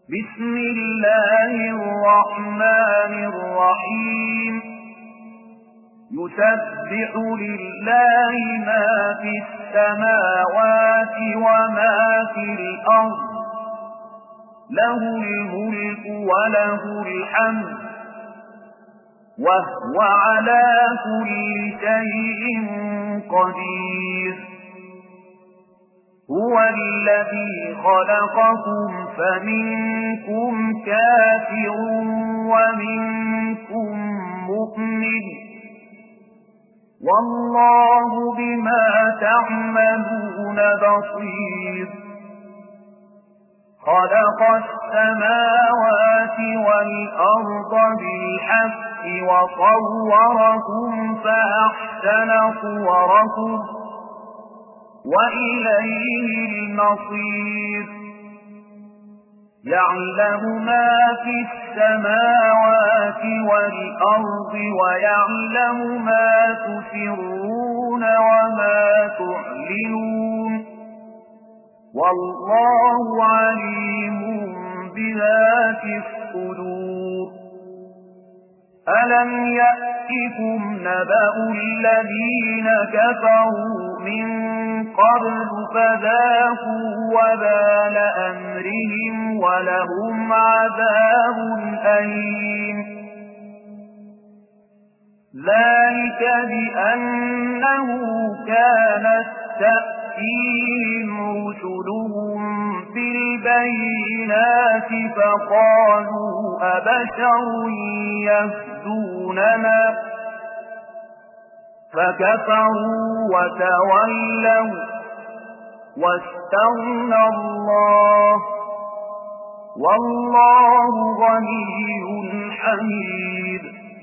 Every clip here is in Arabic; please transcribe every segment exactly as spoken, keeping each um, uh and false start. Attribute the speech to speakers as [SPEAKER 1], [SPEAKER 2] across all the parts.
[SPEAKER 1] بسم الله الرحمن الرحيم يسبح لله ما في السماوات وما في الأرض له الملك وله الحمد وهو على كل شيء قدير هو الذي خلقكم فمنكم كافر ومنكم مؤمن والله بما تعملون بصير خلق السماوات والأرض بالحق وصوركم فأحسن صوركم وإليه المصير يعلم ما في السماوات والأرض ويعلم ما تسرون وما تعلنون والله عليم بذات الصدور ألم يأتكم نبأ الذين كفروا من قبل فذاقوا وبال أمرهم ولهم عذاب أليم ذلك بأنه كانت تأتيهم رسلهم بالبينات فقالوا أبشر يهدوننا فكفروا وتولوا واستغنى الله والله غني حميد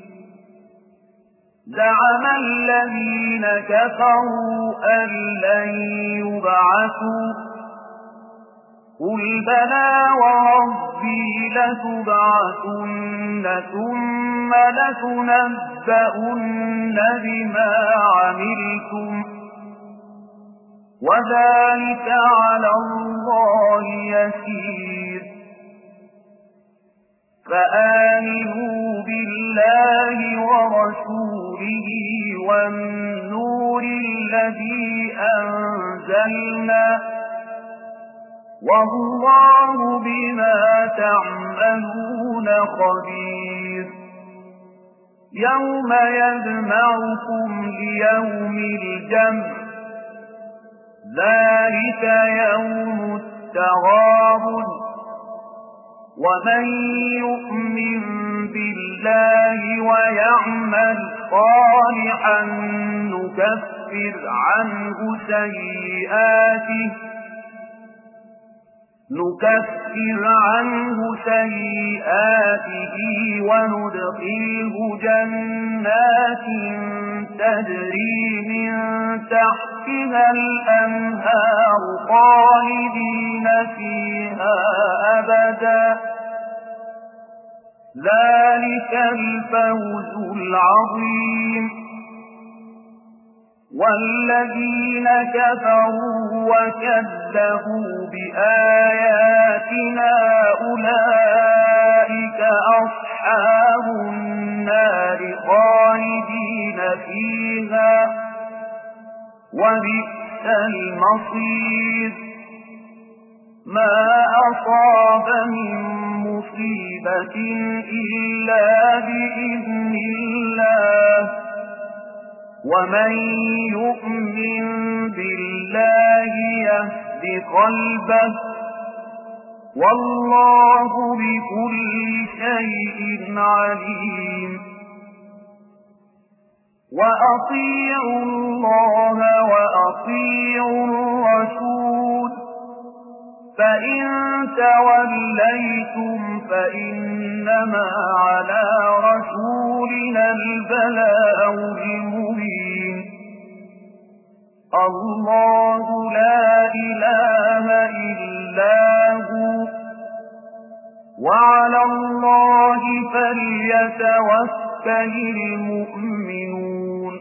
[SPEAKER 1] زعم الذين كفروا أن لن يبعثوا قل بلى وربي لتبعثن ثم لتنبؤن بما عملتم وذلك على الله يسير فآمنوا بالله ورسوله والنور الذي أنزلنا والله بما تعملون خبير يوم يجمعكم ليوم الجمع ذلك يوم التغابن ومن يؤمن بالله ويعمل صالحا نكفر عنه سيئاته نكفر عنه سيئاته وندخله جنات تجري من تحتها الأنهار خالدين فيها أبدا ذلك الفوز العظيم والذين كفروا وكذبوا بآياتنا أولئك أصحاب النار خالدين فيها وبئس المصير ما أصاب من مصيبة إلا بإذن الله ومن يؤمن بالله يهد قلبه والله بكل شيء عليم وأطيعوا الله وأطيعوا الرسول فإن توليتم فإنما على رسولنا البلاغ المبين الله لا إله إلا هو وعلى الله فليتوكل المؤمنون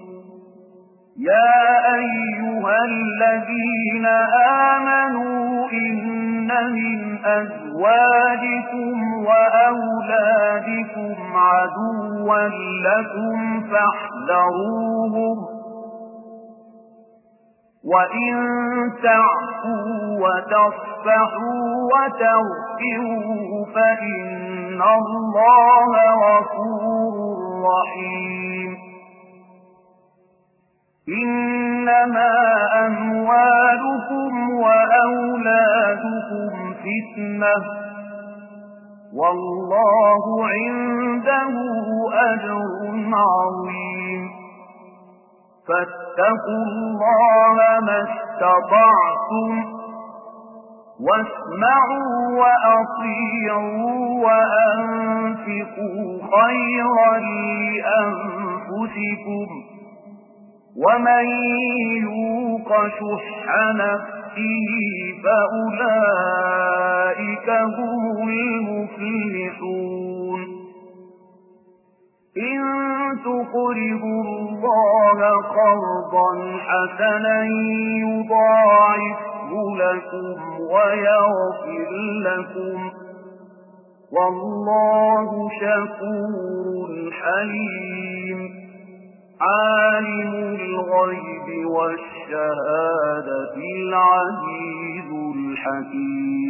[SPEAKER 1] يا أيها الذين آمنوا إن من أزواجكم وأولادكم عدوا لكم فاحذروهم وإن تعفوا وتصفحوا وتغفروا فإن الله غفور رحيم إنما أموالكم وأولادكم فتنة والله عنده أجر عظيم فاتقوا الله ما استطعتم واسمعوا وأطيعوا وأنفقوا خيرا لأنفسكم ومن يوق شح نفسه فأولئك هم المفلحون إن تقرضوا الله قرضا حسنا يضاعفه لكم ويغفر لكم والله شكور حليم عالم الغيب والشهادة العزيز الحكيم